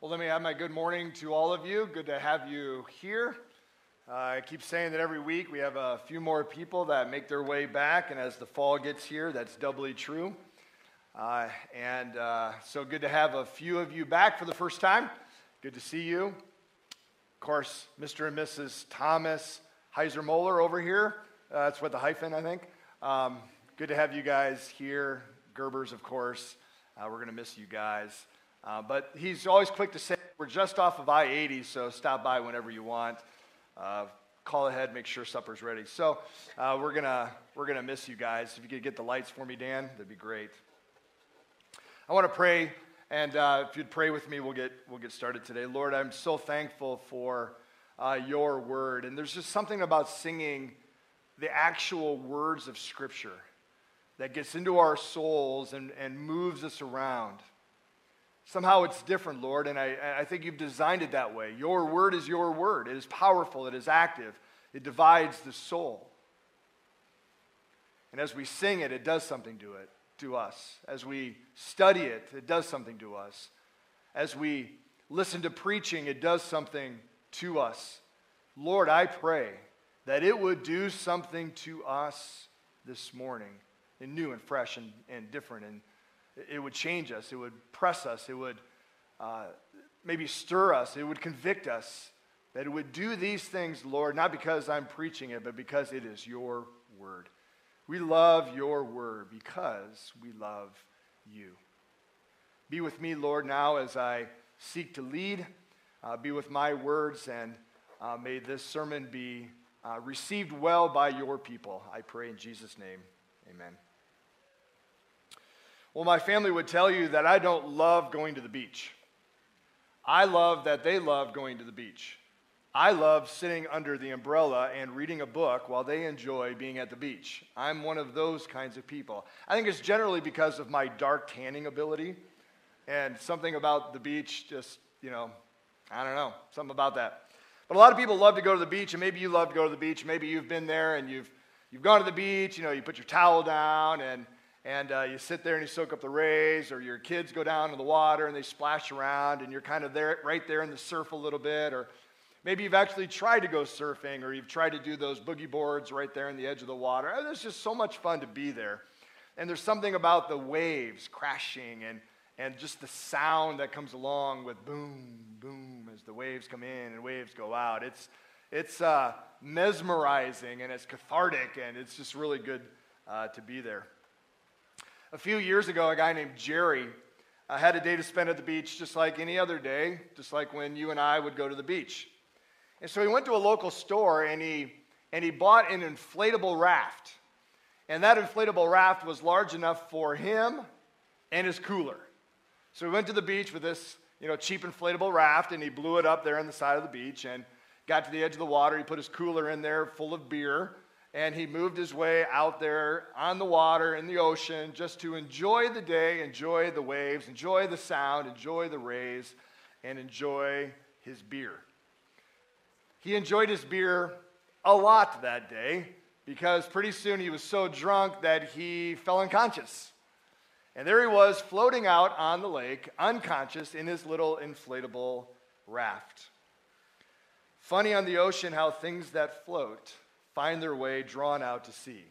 Well, let me have my good morning to all of you. Good to have you here. I keep saying that every week we have a few more people that make their way back, and as the fall gets here, that's doubly true. So good to have a few of you back for the first time. Good to see you. Of course, Mr. and Mrs. Thomas Heiser-Moeller over here. That's with the hyphen, I think. Good to have you guys here. Gerbers, of course. We're going to miss you guys. But he's always quick to say, we're just off of I-80, so stop by whenever you want. Call ahead, make sure supper's ready. So we're gonna miss you guys. If you could get the lights for me, Dan, that'd be great. I want to pray, and if you'd pray with me, we'll get started today. Lord, I'm so thankful for your word, and there's just something about singing the actual words of Scripture that gets into our souls and moves us around. Somehow it's different, Lord, and I think you've designed it that way. Your word is your word. It is powerful. It is active. It divides the soul. And as we sing it, it does something to us. As we study it, it does something to us. As we listen to preaching, it does something to us. Lord, I pray that it would do something to us this morning, and new and fresh and different, and it would change us, it would press us, it would maybe stir us, it would convict us, that it would do these things, Lord, not because I'm preaching it, but because it is your word. We love your word because we love you. Be with me, Lord, now as I seek to lead. Be with my words, and may this sermon be received well by your people. I pray in Jesus' name, amen. Well, my family would tell you that I don't love going to the beach. I love that they love going to the beach. I love sitting under the umbrella and reading a book while they enjoy being at the beach. I'm one of those kinds of people. I think it's generally because of my dark tanning ability, and something about the beach just, I don't know, something about that. But a lot of people love to go to the beach, and maybe you love to go to the beach. Maybe you've been there and you've gone to the beach, you put your towel down and you sit there and you soak up the rays, or your kids go down to the water and they splash around and you're kind of there, right there in the surf a little bit. Or maybe you've actually tried to go surfing, or you've tried to do those boogie boards right there in the edge of the water. And it's just so much fun to be there. And there's something about the waves crashing and just the sound that comes along with boom, boom, as the waves come in and waves go out. It's mesmerizing, and it's cathartic, and it's just really good to be there. A few years ago, a guy named Jerry had a day to spend at the beach just like any other day, just like when you and I would go to the beach. And so he went to a local store and he bought an inflatable raft. And that inflatable raft was large enough for him and his cooler. So he went to the beach with this, cheap inflatable raft, and he blew it up there on the side of the beach and got to the edge of the water. He put his cooler in there full of beer. And he moved his way out there on the water in the ocean just to enjoy the day, enjoy the waves, enjoy the sound, enjoy the rays, and enjoy his beer. He enjoyed his beer a lot that day because pretty soon he was so drunk that he fell unconscious. And there he was floating out on the lake, unconscious in his little inflatable raft. Funny on the ocean how things that float find their way drawn out to sea.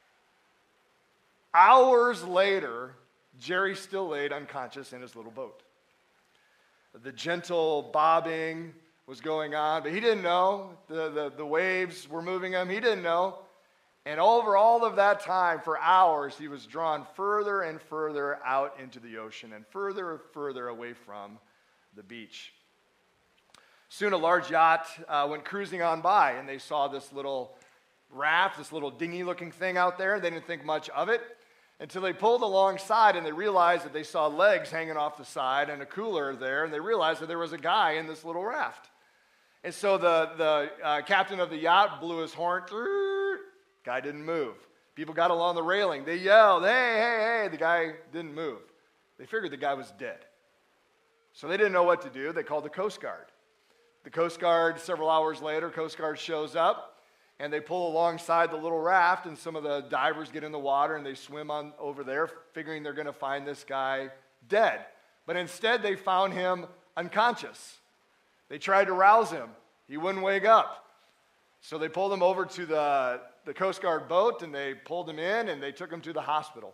Hours later, Jerry still laid unconscious in his little boat. The gentle bobbing was going on, but he didn't know. The waves were moving him. He didn't know. And over all of that time, for hours, he was drawn further and further out into the ocean and further away from the beach. Soon a large yacht went cruising on by, and they saw this little raft, this little dinghy-looking thing out there. They didn't think much of it until they pulled alongside and they realized that they saw legs hanging off the side and a cooler there, and they realized that there was a guy in this little raft. And so the captain of the yacht blew his horn. Guy didn't move. People got along the railing. They yelled, "Hey, hey, hey." The guy didn't move. They figured the guy was dead. So they didn't know what to do. They called the Coast Guard. The Coast Guard, several hours later, Coast Guard shows up. And they pull alongside the little raft, and some of the divers get in the water, and they swim on over there, figuring they're going to find this guy dead. But instead, they found him unconscious. They tried to rouse him. He wouldn't wake up. So they pulled him over to the Coast Guard boat, and they pulled him in, and they took him to the hospital.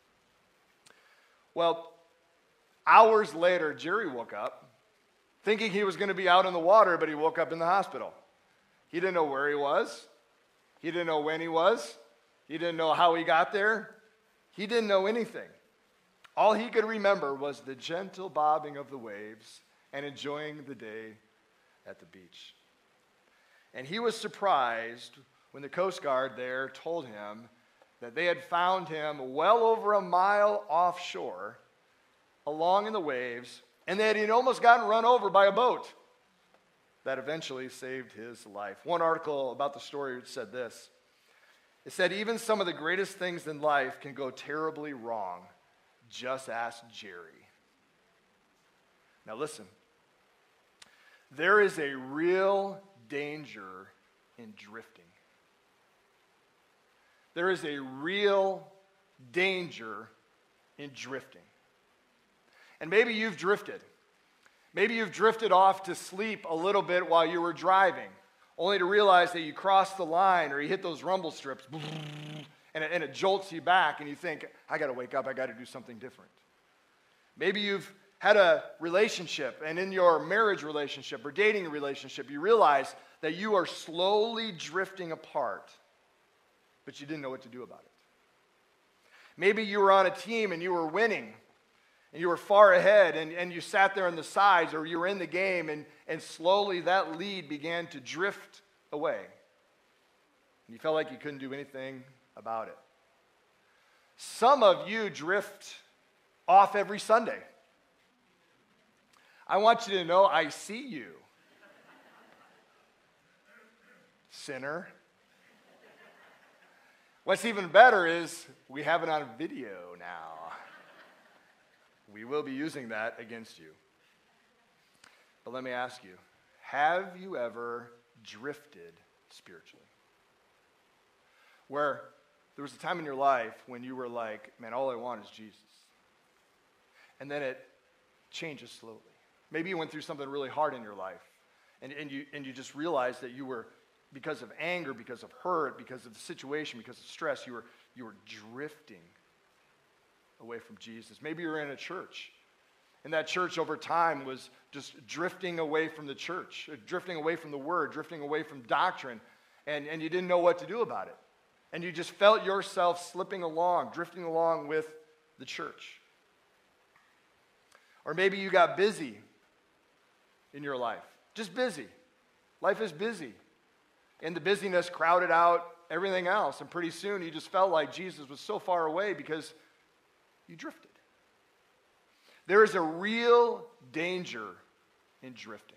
Well, hours later, Jerry woke up, thinking he was going to be out in the water, but he woke up in the hospital. He didn't know where he was. He didn't know when he was. He didn't know how he got there. He didn't know anything. All he could remember was the gentle bobbing of the waves and enjoying the day at the beach. And he was surprised when the Coast Guard there told him that they had found him well over a mile offshore, along in the waves, and that he'd almost gotten run over by a boat. That eventually saved his life. One article about the story said this. It said, even some of the greatest things in life can go terribly wrong. Just ask Jerry. Now listen. There is a real danger in drifting. There is a real danger in drifting. And maybe you've drifted. Maybe you've drifted off to sleep a little bit while you were driving, only to realize that you crossed the line or you hit those rumble strips, and it jolts you back, and you think, I got to wake up, I got to do something different. Maybe you've had a relationship, and in your marriage relationship or dating relationship, you realize that you are slowly drifting apart, but you didn't know what to do about it. Maybe you were on a team and you were winning, and you were far ahead, and you sat there on the sides, or you were in the game, and slowly that lead began to drift away. And you felt like you couldn't do anything about it. Some of you drift off every Sunday. I want you to know I see you, sinner. What's even better is we have it on video now. We will be using that against you. But let me ask you, have you ever drifted spiritually? Where there was a time in your life when you were like, man, all I want is Jesus. And then it changes slowly. Maybe you went through something really hard in your life, and you just realized that you were, because of anger, because of hurt, because of the situation, because of stress, you were drifting away from Jesus. Maybe you're in a church, and that church over time was just drifting away from the church, drifting away from the word, drifting away from doctrine, and you didn't know what to do about it. And you just felt yourself slipping along, drifting along with the church. Or maybe you got busy in your life. Just busy. Life is busy. And the busyness crowded out everything else. And pretty soon you just felt like Jesus was so far away because you drifted. There is a real danger in drifting.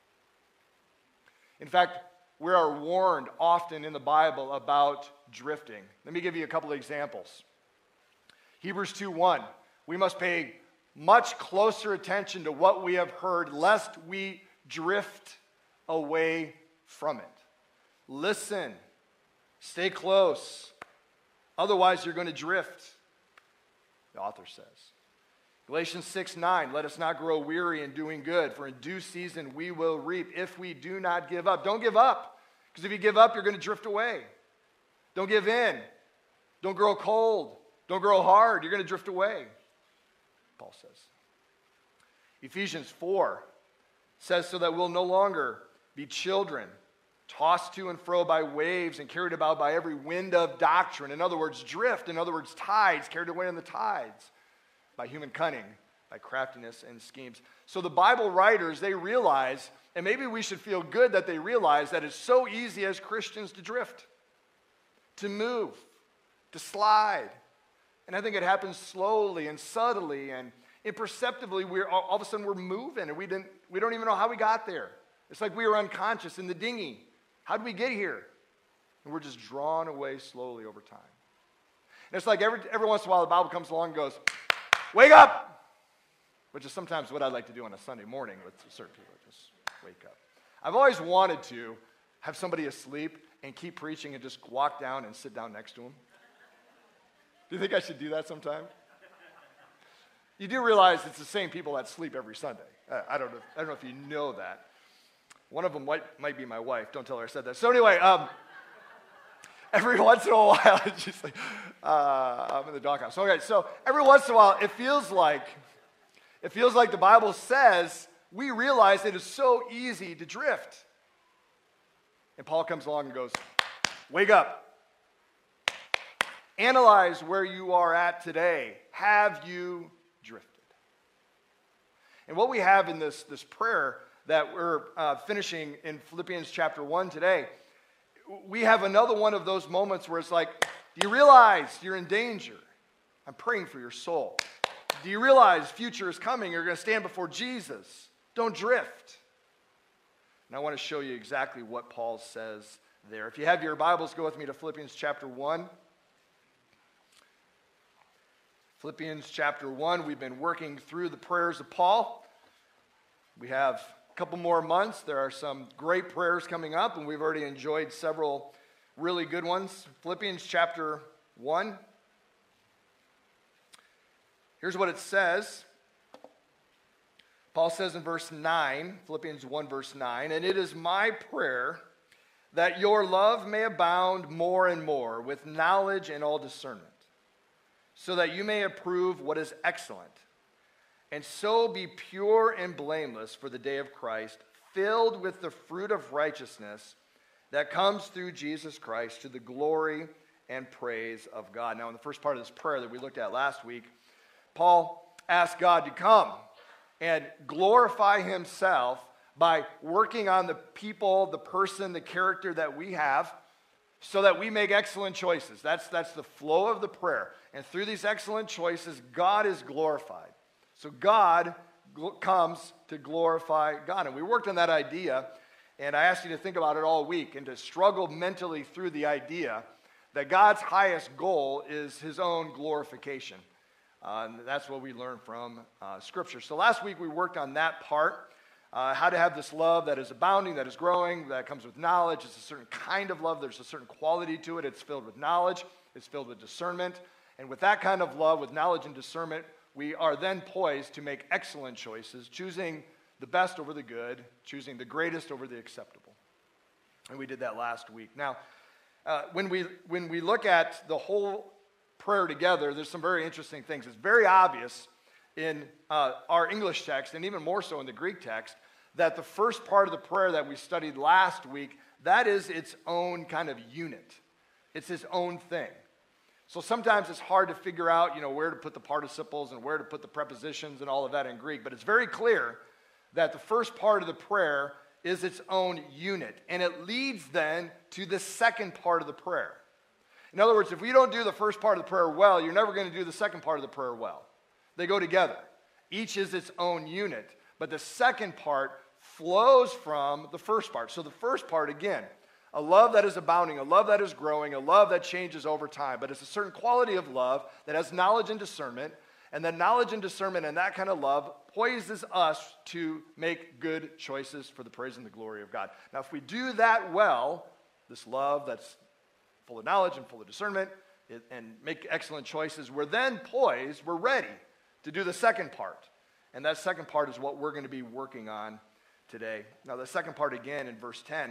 In fact, we are warned often in the Bible about drifting. Let me give you a couple of examples. Hebrews 2:1. We must pay much closer attention to what we have heard, lest we drift away from it. Listen. Stay close. Otherwise, you're going to drift, the author says. Galatians 6:9, let us not grow weary in doing good, for in due season we will reap if we do not give up. Don't give up, because if you give up, you're going to drift away. Don't give in. Don't grow cold. Don't grow hard. You're going to drift away, Paul says. Ephesians 4 says, so that we'll no longer be children, tossed to and fro by waves and carried about by every wind of doctrine. In other words, drift. In other words, tides, carried away in the tides by human cunning, by craftiness and schemes. So the Bible writers, they realize, and maybe we should feel good that they realize that it's so easy as Christians to drift, to move, to slide. And I think it happens slowly and subtly and imperceptibly. All of a sudden we're moving, and we don't even know how we got there. It's like we were unconscious in the dinghy. How did we get here? And we're just drawn away slowly over time. And it's like every once in a while the Bible comes along and goes, wake up! Which is sometimes what I like to do on a Sunday morning with certain people. Just wake up. I've always wanted to have somebody asleep and keep preaching and just walk down and sit down next to them. Do you think I should do that sometime? You do realize it's the same people that sleep every Sunday. I don't know if you know that. One of them might be my wife. Don't tell her I said that. So anyway, every once in a while, she's like, I'm in the doghouse. Okay, so every once in a while, it feels like the Bible says we realize it is so easy to drift. And Paul comes along and goes, wake up. Analyze where you are at today. Have you drifted? And what we have in this prayer that we're finishing in Philippians chapter 1 today, we have another one of those moments where it's like, do you realize you're in danger? I'm praying for your soul. Do you realize future is coming? You're going to stand before Jesus. Don't drift. And I want to show you exactly what Paul says there. If you have your Bibles, go with me to Philippians chapter 1. Philippians chapter 1, we've been working through the prayers of Paul. We have a couple more months. There are some great prayers coming up, and we've already enjoyed several really good ones. Philippians chapter 1. Here's what it says. Paul says in verse 9, Philippians 1 verse 9, and it is my prayer that your love may abound more and more with knowledge and all discernment, so that you may approve what is excellent, and so be pure and blameless for the day of Christ, filled with the fruit of righteousness that comes through Jesus Christ to the glory and praise of God. Now, in the first part of this prayer that we looked at last week, Paul asked God to come and glorify himself by working on the people, the person, the character that we have, so that we make excellent choices. That's the flow of the prayer. And through these excellent choices, God is glorified. So God comes to glorify God. And we worked on that idea, and I asked you to think about it all week and to struggle mentally through the idea that God's highest goal is his own glorification. And that's what we learned from Scripture. So last week we worked on that part. How to have this love that is abounding, that is growing, that comes with knowledge. It's a certain kind of love. There's a certain quality to it. It's filled with knowledge. It's filled with discernment. And with that kind of love, with knowledge and discernment, we are then poised to make excellent choices, choosing the best over the good, choosing the greatest over the acceptable. And we did that last week. Now, when we look at the whole prayer together, there's some very interesting things. It's very obvious in our English text, and even more so in the Greek text, that the first part of the prayer that we studied last week, that is its own kind of unit. It's its own thing. So sometimes it's hard to figure out, where to put the participles and where to put the prepositions and all of that in Greek, but it's very clear that the first part of the prayer is its own unit, and it leads then to the second part of the prayer. In other words, if we don't do the first part of the prayer well, you're never going to do the second part of the prayer well. They go together. Each is its own unit, but the second part flows from the first part. So the first part, again, a love that is abounding, a love that is growing, a love that changes over time, but it's a certain quality of love that has knowledge and discernment, and that knowledge and discernment and that kind of love poises us to make good choices for the praise and the glory of God. Now, if we do that well, this love that's full of knowledge and full of discernment, and make excellent choices, we're then poised, we're ready to do the second part. And that second part is what we're going to be working on today. Now, the second part again in verse 10,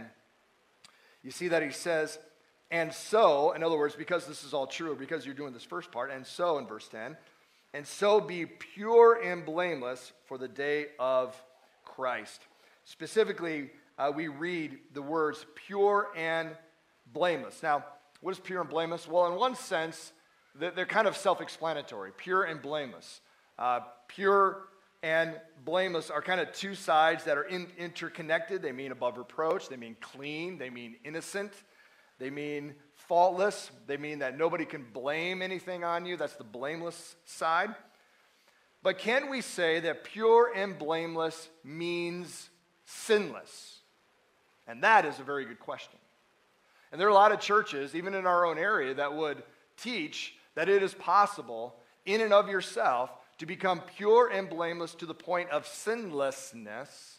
you see that he says, and so, in other words, because this is all true, because you're doing this first part, and so in verse 10, and so be pure and blameless for the day of Christ. Specifically, we read the words pure and blameless. Now, what is pure and blameless? Well, in one sense, they're kind of self-explanatory, pure and blameless. Pure and blameless are kind of two sides that are interconnected. They mean above reproach. They mean clean. They mean innocent. They mean faultless. They mean that nobody can blame anything on you. That's the blameless side. But can we say that pure and blameless means sinless? And that is a very good question. And there are a lot of churches, even in our own area, that would teach that it is possible in and of yourself to become pure and blameless to the point of sinlessness.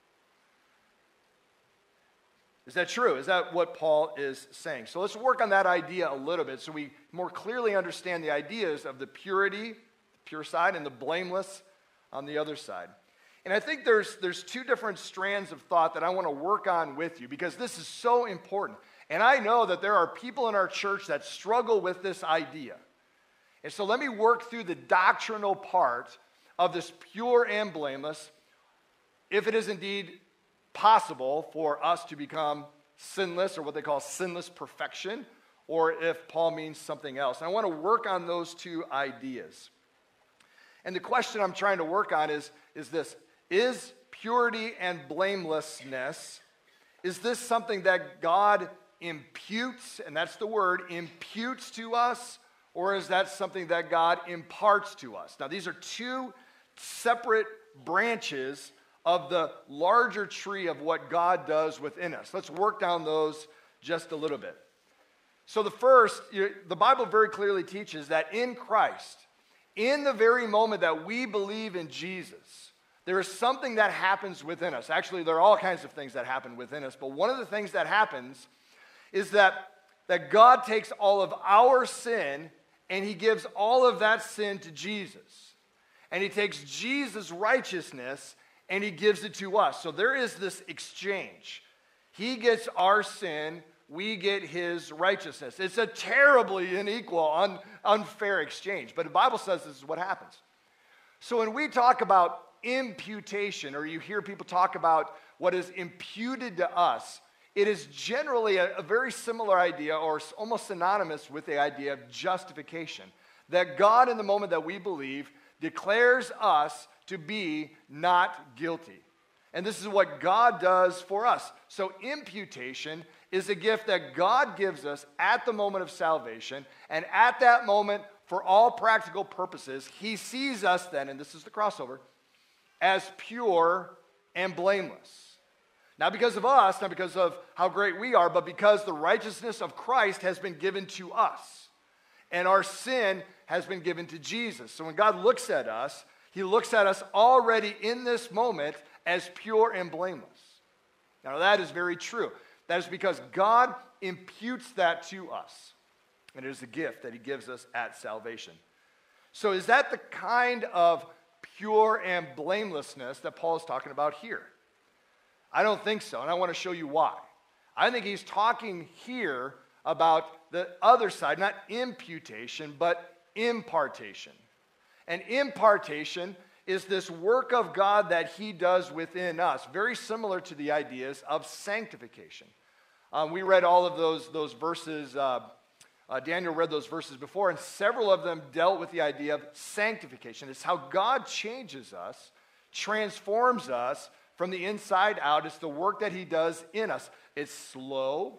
Is that true? Is that what Paul is saying? So let's work on that idea a little bit so we more clearly understand the ideas of the purity, pure side, and the blameless on the other side. And I think there's two different strands of thought that I want to work on with you because this is so important. And I know that there are people in our church that struggle with this idea. And so let me work through the doctrinal part of this pure and blameless, if it is indeed possible for us to become sinless, or what they call sinless perfection, or if Paul means something else. And I want to work on those two ideas. And the question I'm trying to work on is this: is purity and blamelessness, is this something that God imputes, and that's the word, imputes to us, or is that something that God imparts to us? Now, these are two separate branches of the larger tree of what God does within us. Let's work down those just a little bit. So the first, the Bible very clearly teaches that in Christ, in the very moment that we believe in Jesus, there is something that happens within us. Actually, there are all kinds of things that happen within us, but one of the things that happens is that God takes all of our sin and he gives all of that sin to Jesus. And he takes Jesus' righteousness and he gives it to us. So there is this exchange. He gets our sin, we get his righteousness. It's a terribly unequal, unfair exchange. But the Bible says this is what happens. So when we talk about imputation, or you hear people talk about what is imputed to us, it is generally a very similar idea, or almost synonymous with the idea of justification. That God, in the moment that we believe, declares us to be not guilty. And this is what God does for us. So imputation is a gift that God gives us at the moment of salvation, and at that moment, for all practical purposes, he sees us then, and this is the crossover, as pure and blameless. Not because of us, not because of how great we are, but because the righteousness of Christ has been given to us. And our sin has been given to Jesus. So when God looks at us, he looks at us already in this moment as pure and blameless. Now that is very true. That is because God imputes that to us. And it is a gift that he gives us at salvation. So is that the kind of pure and blamelessness that Paul is talking about here? I don't think so, and I want to show you why. I think he's talking here about the other side, not imputation, but impartation. And impartation is this work of God that he does within us, very similar to the ideas of sanctification. We read all of those verses. Daniel read those verses before, and several of them dealt with the idea of sanctification. It's how God changes us, transforms us from the inside out. It's the work that he does in us. It's slow.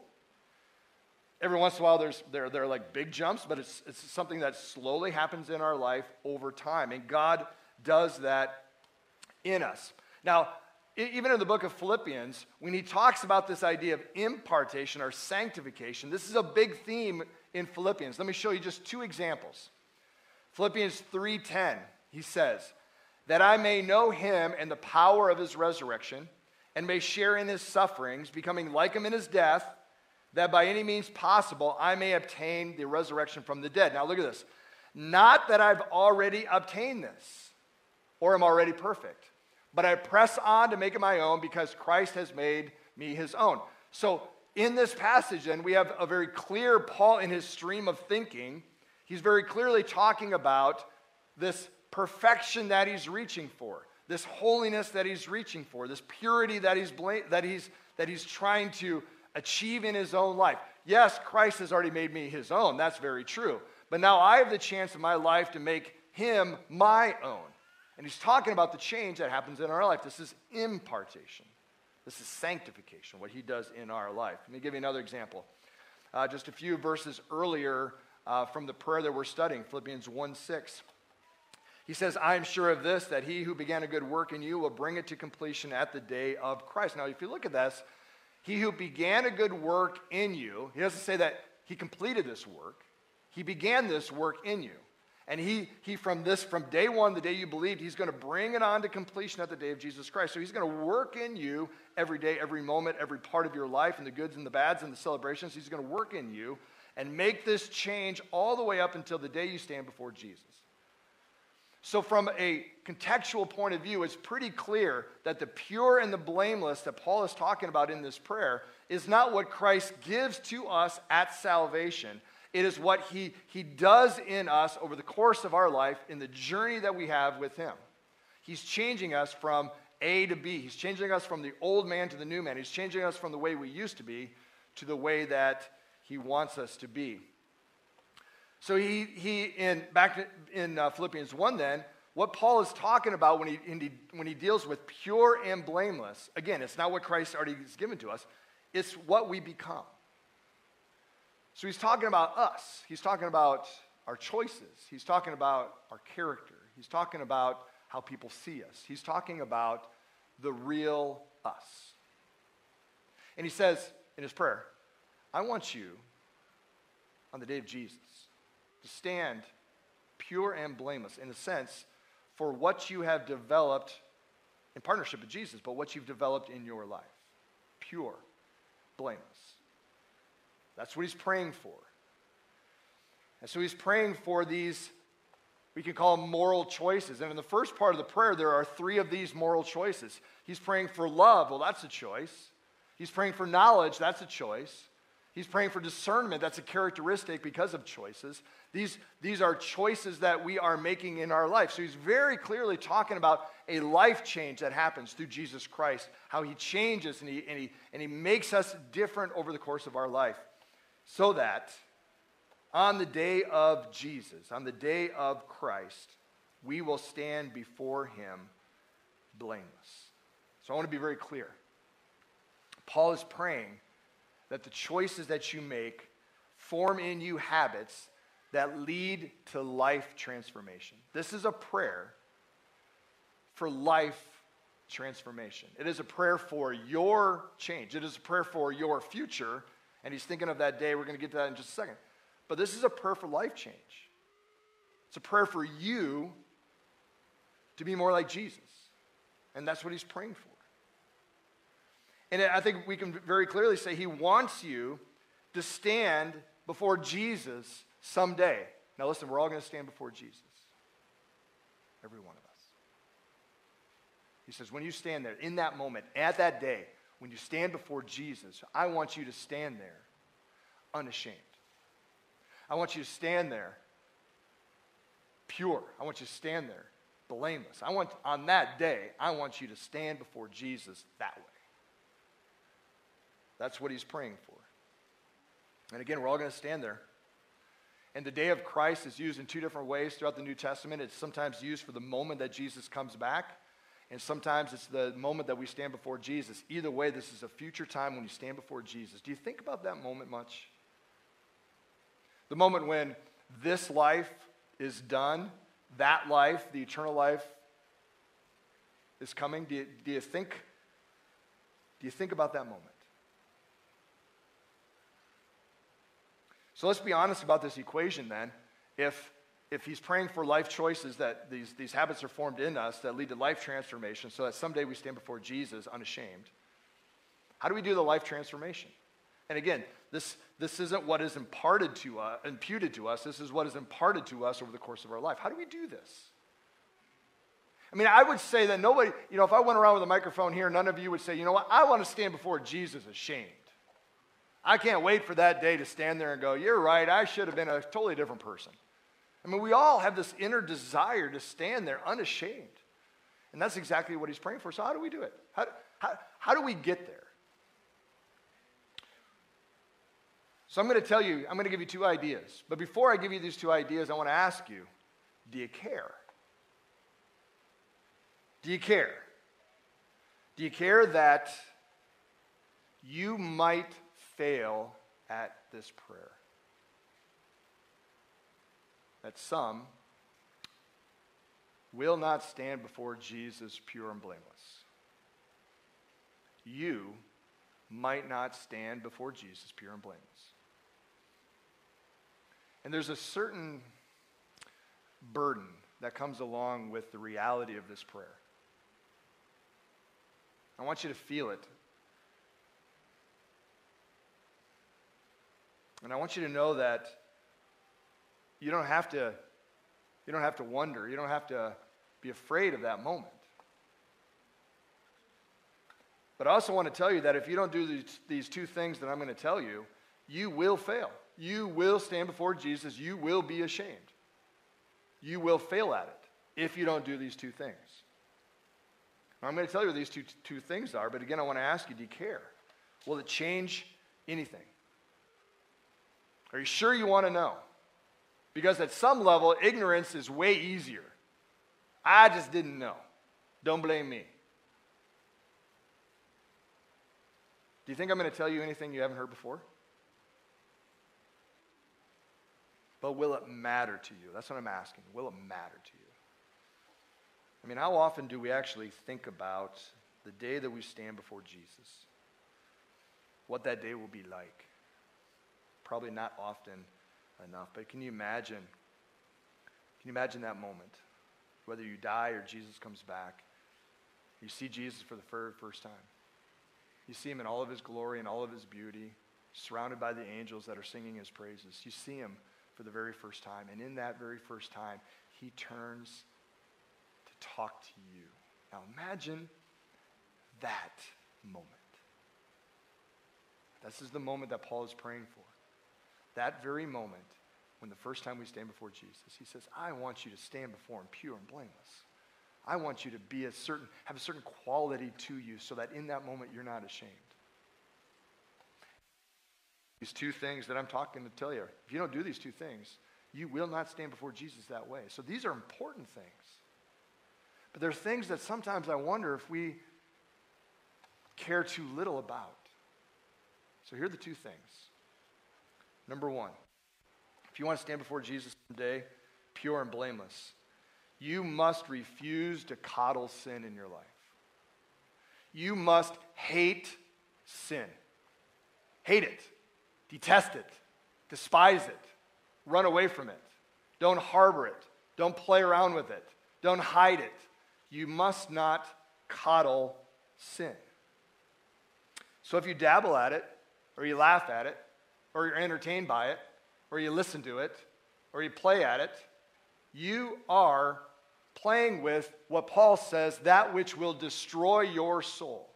Every once in a while, there are like big jumps, but it's something that slowly happens in our life over time, and God does that in us. Now, even in the book of Philippians, when he talks about this idea of impartation or sanctification, this is a big theme in Philippians. Let me show you just two examples. Philippians 3:10, he says, that I may know him and the power of his resurrection, and may share in his sufferings, becoming like him in his death, that by any means possible I may obtain the resurrection from the dead. Now look at this. Not that I've already obtained this, or am already perfect, but I press on to make it my own because Christ has made me his own. So in this passage, then, we have a very clear Paul in his stream of thinking. He's very clearly talking about this perfection that he's reaching for, this holiness that he's reaching for, this purity that he's trying to achieve in his own life. Yes, Christ has already made me his own. That's very true. But now I have the chance in my life to make him my own. And he's talking about the change that happens in our life. This is impartation. This is sanctification, what he does in our life. Let me give you another example. Just a few verses earlier from the prayer that we're studying, Philippians 1:6. He says, I am sure of this, that he who began a good work in you will bring it to completion at the day of Christ. Now, if you look at this, he who began a good work in you, he doesn't say that he completed this work. He began this work in you. And he from day one, the day you believed, he's going to bring it on to completion at the day of Jesus Christ. So he's going to work in you every day, every moment, every part of your life, and the goods and the bads and the celebrations. He's going to work in you and make this change all the way up until the day you stand before Jesus. So from a contextual point of view, it's pretty clear that the pure and the blameless that Paul is talking about in this prayer is not what Christ gives to us at salvation. It is what he does in us over the course of our life in the journey that we have with him. He's changing us from A to B. He's changing us from the old man to the new man. He's changing us from the way we used to be to the way that he wants us to be. So back in Philippians 1 then, what Paul is talking about when he deals with pure and blameless, again, it's not what Christ already has given to us, it's what we become. So he's talking about us. He's talking about our choices. He's talking about our character. He's talking about how people see us. He's talking about the real us. And he says in his prayer, I want you, on the day of Jesus, to stand pure and blameless, in a sense, for what you have developed in partnership with Jesus, but what you've developed in your life. Pure, blameless. That's what he's praying for. And so he's praying for these, we can call them moral choices. And in the first part of the prayer, there are 3 of these moral choices. He's praying for love. Well, that's a choice. He's praying for knowledge. That's a choice. He's praying for discernment. That's a characteristic because of choices. These are choices that we are making in our life. So he's very clearly talking about a life change that happens through Jesus Christ, how he changes and he makes us different over the course of our life, so that on the day of Jesus, on the day of Christ, we will stand before him blameless. So I want to be very clear. Paul is praying that the choices that you make form in you habits that lead to life transformation. This is a prayer for life transformation. It is a prayer for your change. It is a prayer for your future. And he's thinking of that day. We're going to get to that in just a second. But this is a prayer for life change. It's a prayer for you to be more like Jesus. And that's what he's praying for. And I think we can very clearly say he wants you to stand before Jesus someday. Now listen, we're all going to stand before Jesus. Every one of us. He says, when you stand there, in that moment, at that day, when you stand before Jesus, I want you to stand there unashamed. I want you to stand there pure. I want you to stand there blameless. On that day, I want you to stand before Jesus that way. That's what he's praying for. And again, we're all going to stand there. And the day of Christ is used in 2 different ways throughout the New Testament. It's sometimes used for the moment that Jesus comes back, and sometimes it's the moment that we stand before Jesus. Either way, this is a future time when you stand before Jesus. Do you think about that moment much? The moment when this life is done, that life, the eternal life, is coming. Do you think about that moment? So let's be honest about this equation then. If he's praying for life choices, that these habits are formed in us that lead to life transformation, so that someday we stand before Jesus unashamed, how do we do the life transformation? And again, this isn't what is imputed to us. This is what is imparted to us over the course of our life. How do we do this? I mean, I would say that nobody, if I went around with a microphone here, none of you would say, you know what, I want to stand before Jesus ashamed. I can't wait for that day to stand there and go, you're right, I should have been a totally different person. I mean, we all have this inner desire to stand there unashamed. And that's exactly what he's praying for. So how do we do it? How do we get there? So I'm going to give you 2 ideas. But before I give you these 2 ideas, I want to ask you, do you care? Do you care? Do you care that you might fail at this prayer? That some will not stand before Jesus pure and blameless. You might not stand before Jesus pure and blameless. And there's a certain burden that comes along with the reality of this prayer. I want you to feel it. And I want you to know that you don't have to You don't have to wonder. You don't have to be afraid of that moment. But I also want to tell you that if you don't do these two things that I'm going to tell you, you will fail. You will stand before Jesus. You will be ashamed. You will fail at it if you don't do these two things. Now, I'm going to tell you what these two things are, but again, I want to ask you, do you care? Will it change anything? Are you sure you want to know? Because at some level, ignorance is way easier. I just didn't know. Don't blame me. Do you think I'm going to tell you anything you haven't heard before? But will it matter to you? That's what I'm asking. Will it matter to you? I mean, how often do we actually think about the day that we stand before Jesus? What that day will be like? Probably not often enough, but can you imagine that moment? Whether you die or Jesus comes back, you see Jesus for the very first time. You see him in all of his glory and all of his beauty, surrounded by the angels that are singing his praises. You see him for the very first time, and in that very first time, he turns to talk to you. Now imagine that moment. This is the moment that Paul is praying for. That very moment, when the first time we stand before Jesus, he says, I want you to stand before him pure and blameless. I want you to be have a certain quality to you so that in that moment you're not ashamed. These two things that I'm talking to tell you, if you don't do these two things, you will not stand before Jesus that way. So these are important things. But there are things that sometimes I wonder if we care too little about. So here are the two things. Number one, if you want to stand before Jesus someday, pure and blameless, you must refuse to coddle sin in your life. You must hate sin. Hate it. Detest it. Despise it. Run away from it. Don't harbor it. Don't play around with it. Don't hide it. You must not coddle sin. So if you dabble at it, or you laugh at it, or you're entertained by it, or you listen to it, or you play at it, you are playing with what Paul says, that which will destroy your soul.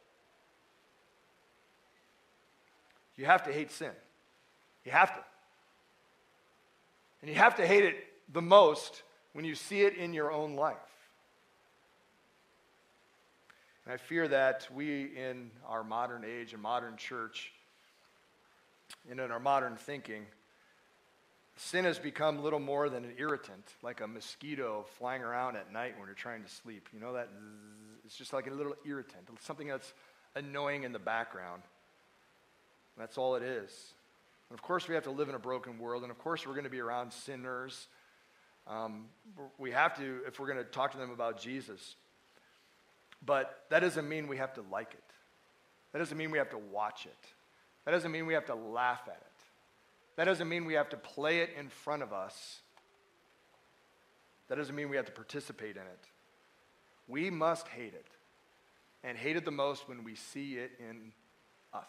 You have to hate sin. You have to. And you have to hate it the most when you see it in your own life. And I fear that we in our modern age and modern church, and in our modern thinking, sin has become little more than an irritant, like a mosquito flying around at night when you're trying to sleep. You know that? It's just like a little irritant, something that's annoying in the background. That's all it is. And of course we have to live in a broken world, and of course we're going to be around sinners. We have to, if we're going to talk to them about Jesus. But that doesn't mean we have to like it. That doesn't mean we have to watch it. That doesn't mean we have to laugh at it. That doesn't mean we have to play it in front of us. That doesn't mean we have to participate in it. We must hate it. And hate it the most when we see it in us.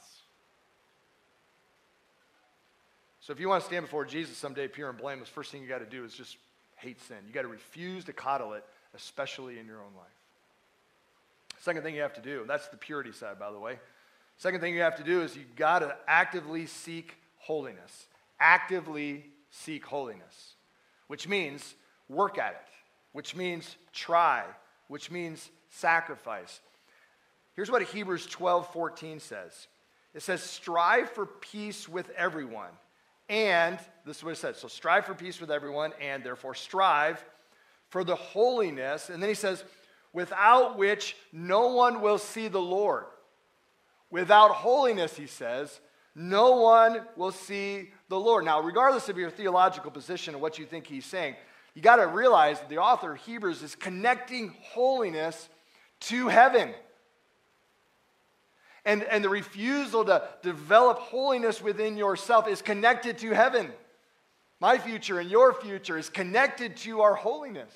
So if you want to stand before Jesus someday pure and blameless, first thing you got to do is just hate sin. You got to refuse to coddle it, especially in your own life. Second thing you have to do, that's the purity side, by the way. Second thing you have to do is you got to actively seek holiness. Actively seek holiness, which means work at it, which means try, which means sacrifice. Here's what Hebrews 12:14 says. It says, strive for peace with everyone. And, this is what it says, so strive for peace with everyone, and therefore strive for the holiness. And then he says, without which no one will see the Lord. Without holiness, he says, no one will see the Lord. Now, regardless of your theological position and what you think he's saying, you got to realize that the author of Hebrews is connecting holiness to heaven. And the refusal to develop holiness within yourself is connected to heaven. My future and your future is connected to our holiness.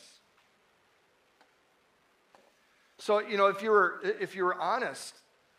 So, if you were honest,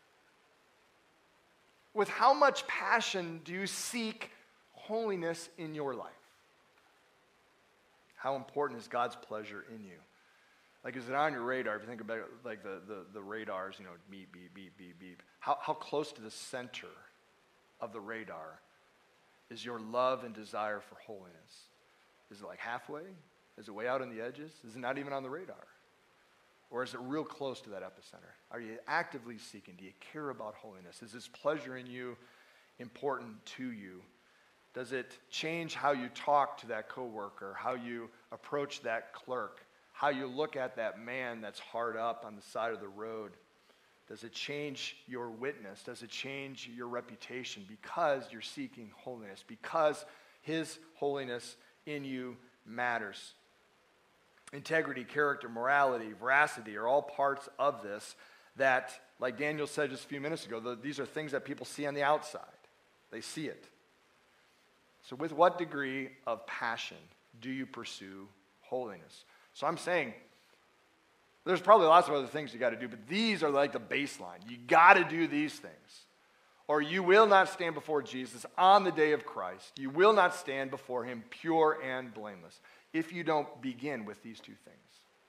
with how much passion do you seek holiness in your life? How important is God's pleasure in you? Like, is it on your radar? If you think about it, like the radars, beep, beep, beep, beep, beep. How close to the center of the radar is your love and desire for holiness? Is it like halfway? Is it way out on the edges? Is it not even on the radar? Or is it real close to that epicenter? Are you actively seeking? Do you care about holiness? Is this pleasure in you important to you? Does it change how you talk to that coworker, how you approach that clerk, how you look at that man that's hard up on the side of the road? Does it change your witness? Does it change your reputation because you're seeking holiness, because his holiness in you matters? Integrity, character, morality, veracity are all parts of this that, like Daniel said just a few minutes ago, these are things that people see on the outside. They see it. So with what degree of passion do you pursue holiness? So I'm saying there's probably lots of other things you got to do, but these are like the baseline. You got to do these things, or you will not stand before Jesus on the day of Christ. You will not stand before him pure and blameless if you don't begin with these two things.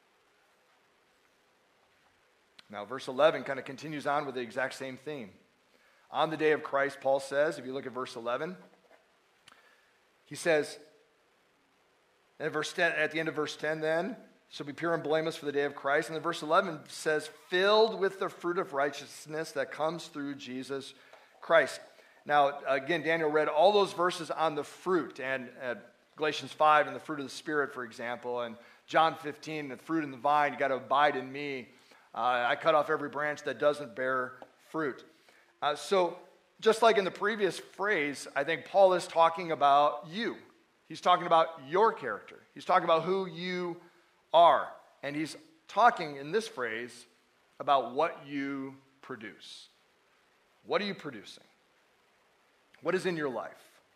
Now, verse 11 kind of continues on with the exact same theme. On the day of Christ, Paul says, if you look at verse 11, he says, at the end of verse 10 then, shall be pure and blameless for the day of Christ. And then verse 11 says, filled with the fruit of righteousness that comes through Jesus Christ. Now, again, Daniel read all those verses on the fruit, and Galatians 5 and the fruit of the Spirit, for example, and John 15, the fruit in the vine, you got to abide in me. I cut off every branch that doesn't bear fruit. So just like in the previous phrase, I think Paul is talking about you. He's talking about your character. He's talking about who you are. And he's talking in this phrase about what you produce. What are you producing? What is in your life?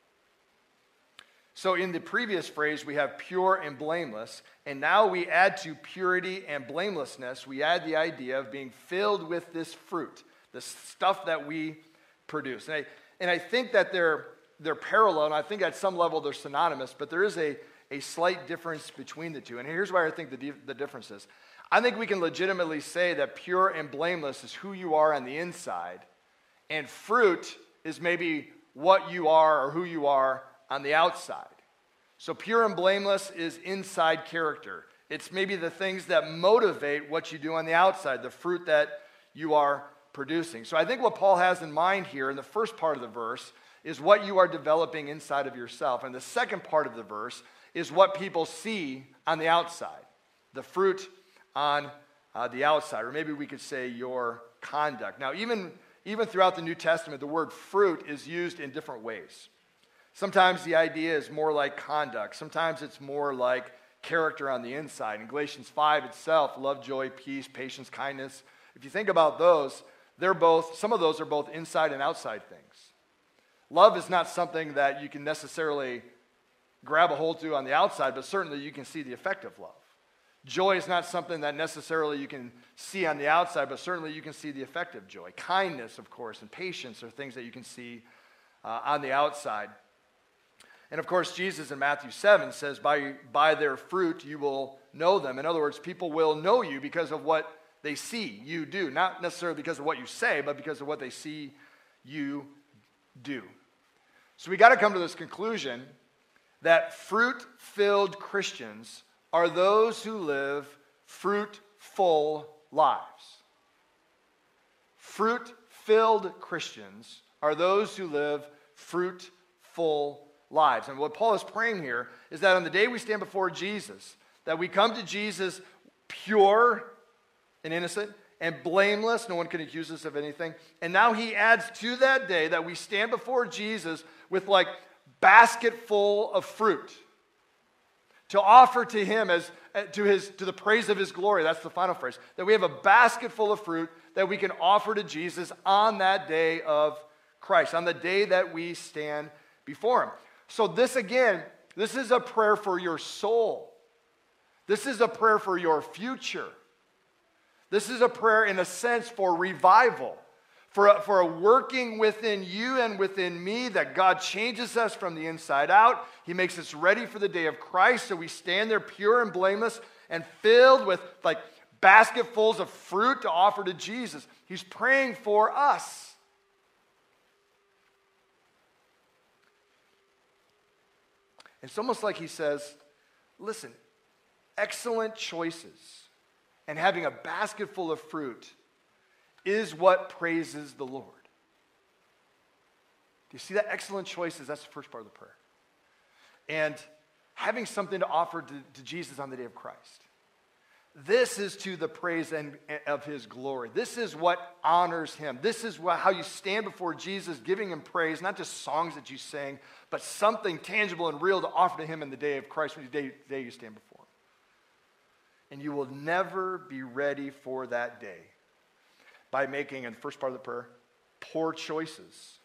So in the previous phrase, we have pure and blameless, and now we add to purity and blamelessness, we add the idea of being filled with this fruit, the stuff that we produce. And I think that they're parallel, and I think at some level they're synonymous, but there is a slight difference between the two. And here's where I think the difference is. I think we can legitimately say that pure and blameless is who you are on the inside, and fruit is maybe what you are or who you are on the outside. So pure and blameless is inside character. It's maybe the things that motivate what you do on the outside, the fruit that you are producing. So I think what Paul has in mind here in the first part of the verse is what you are developing inside of yourself. And the second part of the verse is what people see on the outside, the fruit on the outside, or maybe we could say your conduct. Now, even throughout the New Testament, the word fruit is used in different ways. Sometimes the idea is more like conduct. Sometimes it's more like character on the inside. In Galatians 5 itself, love, joy, peace, patience, kindness. If you think about those, some of those are both inside and outside things. Love is not something that you can necessarily grab a hold to on the outside, but certainly you can see the effect of love. Joy is not something that necessarily you can see on the outside, but certainly you can see the effect of joy. Kindness, of course, and patience are things that you can see on the outside. And of course, Jesus in Matthew 7 says, by their fruit you will know them. In other words, people will know you because of what they see you do. Not necessarily because of what you say, but because of what they see you do. So we got to come to this conclusion that fruit-filled Christians are those who live fruitful lives. Fruit-filled Christians are those who live fruitful lives. And what Paul is praying here is that on the day we stand before Jesus, that we come to Jesus pure and innocent and blameless. No one can accuse us of anything. And now he adds to that day that we stand before Jesus with like basket full of fruit to offer to him to the praise of his glory. That's the final phrase. That we have a basket full of fruit that we can offer to Jesus on that day of Christ, on the day that we stand before him. So this is a prayer for your soul. This is a prayer for your future. This is a prayer in a sense for revival, for a working within you and within me, that God changes us from the inside out. He makes us ready for the day of Christ, so we stand there pure and blameless and filled with like basketfuls of fruit to offer to Jesus. He's praying for us. It's almost like he says, listen, excellent choices and having a basket full of fruit is what praises the Lord. Do you see that? Excellent choices, that's the first part of the prayer. And having something to offer to Jesus on the day of Christ. This is to the praise of his glory. This is what honors him. This is how you stand before Jesus, giving him praise, not just songs that you sing, but something tangible and real to offer to him in the day of Christ, when the day you stand before him. And you will never be ready for that day by making, in the first part of the prayer, poor choices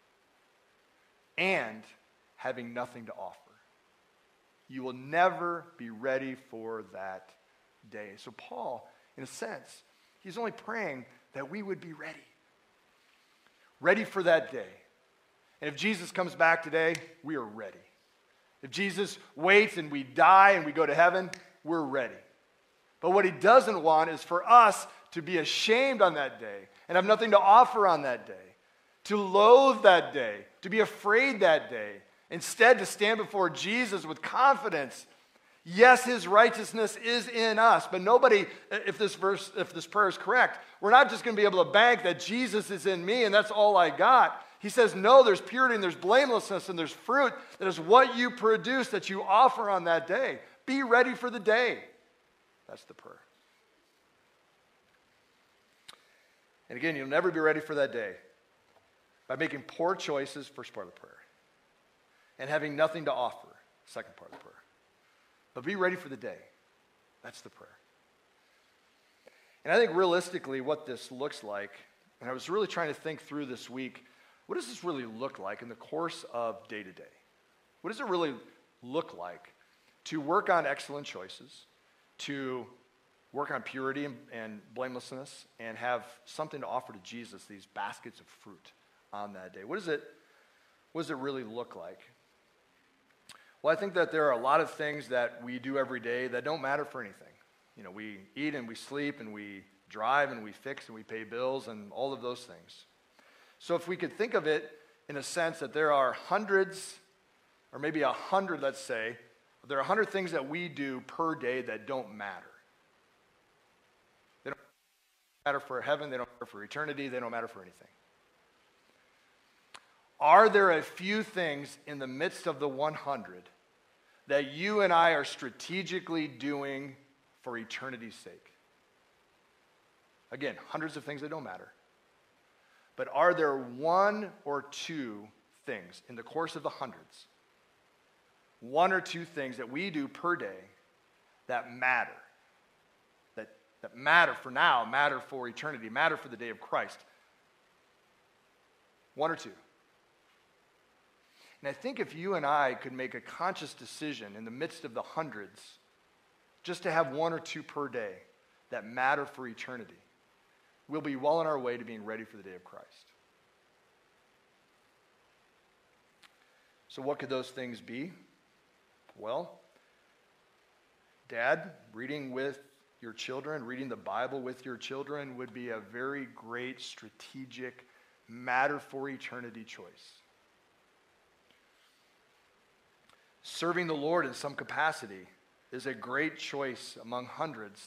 and having nothing to offer. You will never be ready for that day. So Paul, in a sense, he's only praying that we would be ready. Ready for that day. And if Jesus comes back today, we are ready. If Jesus waits and we die and we go to heaven, we're ready. But what he doesn't want is for us to be ashamed on that day and have nothing to offer on that day, to loathe that day, to be afraid that day. Instead, to stand before Jesus with confidence. Yes, his righteousness is in us, but nobody, if this prayer is correct, we're not just going to be able to bank that Jesus is in me and that's all I got. He says, no, there's purity and there's blamelessness and there's fruit. That is what you produce, that you offer on that day. Be ready for the day. That's the prayer. And again, you'll never be ready for that day by making poor choices, first part of the prayer, and having nothing to offer, second part of the prayer. But be ready for the day. That's the prayer. And I think realistically what this looks like, and I was really trying to think through this week, what does this really look like in the course of day to day? What does it really look like to work on excellent choices, to work on purity and blamelessness, and have something to offer to Jesus, these baskets of fruit on that day? What does it really look like? Well, I think that there are a lot of things that we do every day that don't matter for anything. You know, we eat and we sleep and we drive and we fix and we pay bills and all of those things. So if we could think of it in a sense that there are hundreds, or maybe 100, let's say, there are 100 things that we do per day that don't matter. They don't matter for heaven, they don't matter for eternity, they don't matter for anything. Are there a few things in the midst of the 100 that you and I are strategically doing for eternity's sake? Again, hundreds of things that don't matter. But are there one or two things in the course of the hundreds, one or two things that we do per day that matter? That matter for now, matter for eternity, matter for the day of Christ? One or two. And I think if you and I could make a conscious decision in the midst of the hundreds, just to have one or two per day that matter for eternity, we'll be well on our way to being ready for the day of Christ. So what could those things be? Well, Dad, reading with your children, reading the Bible with your children would be a very great strategic matter for eternity choice. Serving the Lord in some capacity is a great choice among hundreds.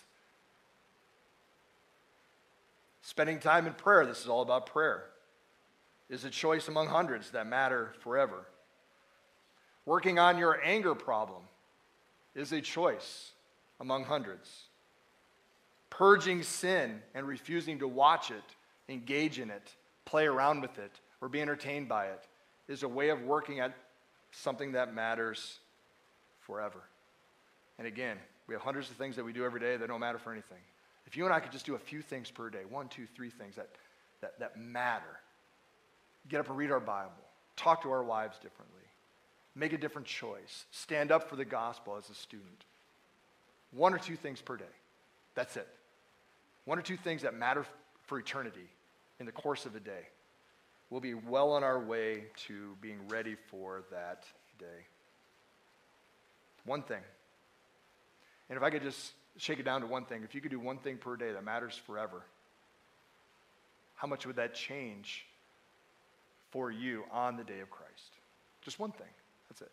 Spending time in prayer, this is all about prayer, is a choice among hundreds that matter forever. Working on your anger problem is a choice among hundreds. Purging sin and refusing to watch it, engage in it, play around with it, or be entertained by it is a way of working at something that matters forever. And again, we have hundreds of things that we do every day that don't matter for anything. If you and I could just do a few things per day, 1, 2, 3 things that matter. Get up and read our Bible. Talk to our wives differently. Make a different choice. Stand up for the gospel as a student. 1 or 2 things per day. That's it. 1 or 2 things that matter for eternity in the course of a day, we'll be well on our way to being ready for that day. One thing. And if I could just shake it down to one thing, if you could do one thing per day that matters forever, how much would that change for you on the day of Christ? Just one thing. That's it.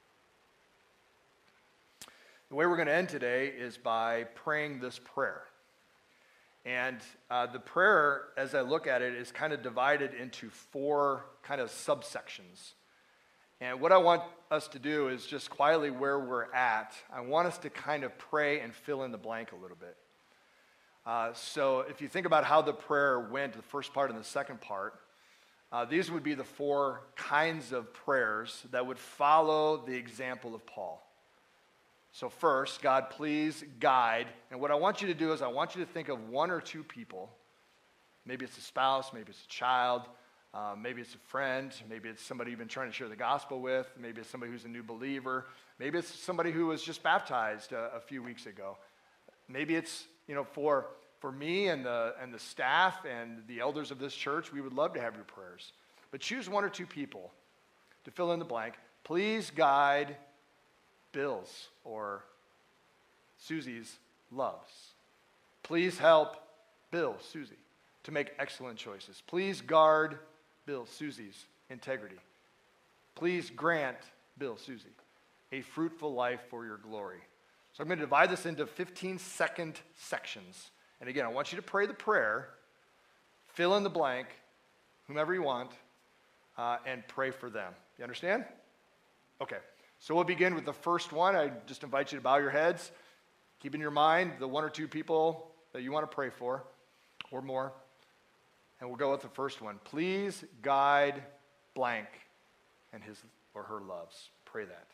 The way we're going to end today is by praying this prayer. And the prayer, as I look at it, is kind of divided into 4 kind of subsections. And what I want us to do is just quietly where we're at, I want us to kind of pray and fill in the blank a little bit. So if you think about how the prayer went, the first part and the second part, these would be the 4 kinds of prayers that would follow the example of Paul. So first, God, please guide. And what I want you to do is I want you to think of 1 or 2 people. Maybe it's a spouse, maybe it's a child, maybe it's a friend, maybe it's somebody you've been trying to share the gospel with, maybe it's somebody who's a new believer, maybe it's somebody who was just baptized a few weeks ago. Maybe it's, for me and the staff and the elders of this church, we would love to have your prayers. But choose 1 or 2 people to fill in the blank. Please guide Bill's or Susie's loves. Please help Bill, Susie, to make excellent choices. Please guard Bill, Susie's integrity. Please grant Bill, Susie, a fruitful life for your glory. So I'm going to divide this into 15-second sections. And again, I want you to pray the prayer, fill in the blank, whomever you want, and pray for them. You understand? Okay. So we'll begin with the first one. I just invite you to bow your heads. Keep in your mind the 1 or 2 people that you want to pray for, or more. And we'll go with the first one. Please guide blank and his or her loves. Pray that.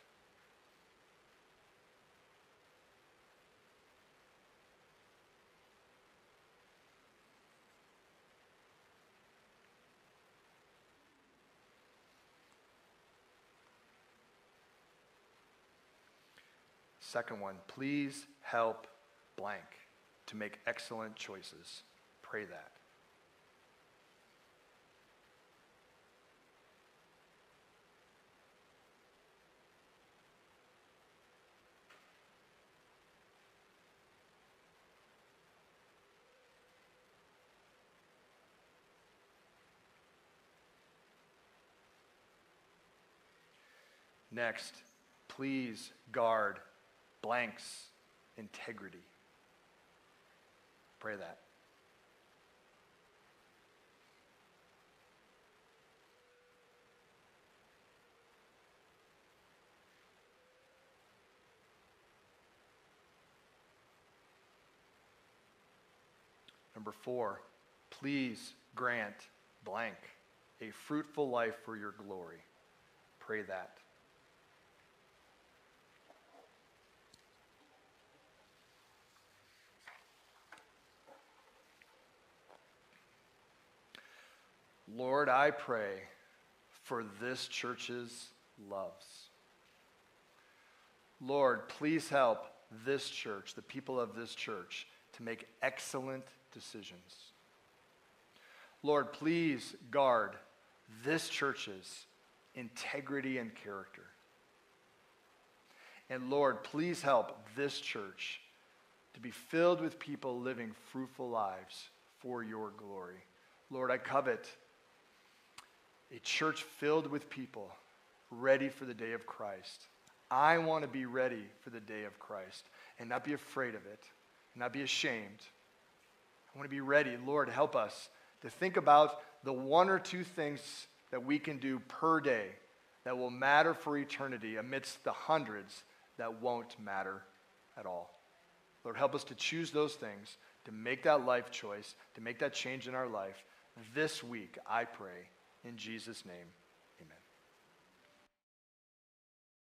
Second one, please help blank to make excellent choices. Pray that. Next, please guard blank's integrity. Pray that. Number 4, please grant blank a fruitful life for your glory. Pray that. Lord, I pray for this church's loves. Lord, please help this church, the people of this church, to make excellent decisions. Lord, please guard this church's integrity and character. And Lord, please help this church to be filled with people living fruitful lives for your glory. Lord, I covet a church filled with people ready for the day of Christ. I want to be ready for the day of Christ and not be afraid of it, not be ashamed. I want to be ready. Lord, help us to think about the 1 or 2 things that we can do per day that will matter for eternity amidst the hundreds that won't matter at all. Lord, help us to choose those things, to make that life choice, to make that change in our life this week, I pray. In Jesus' name, amen.